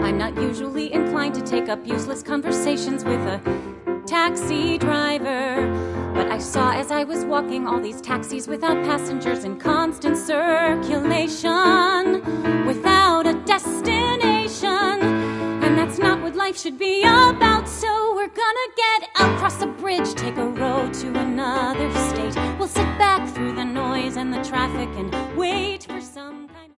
I'm not usually inclined to take up useless conversations with a taxi driver, but I saw as I was walking all these taxis without passengers in constant circulation, without a destination, and that's not what life should be about. So we're gonna get out, cross a bridge, take a road to another state. We'll sit back through the noise and the traffic and wait for some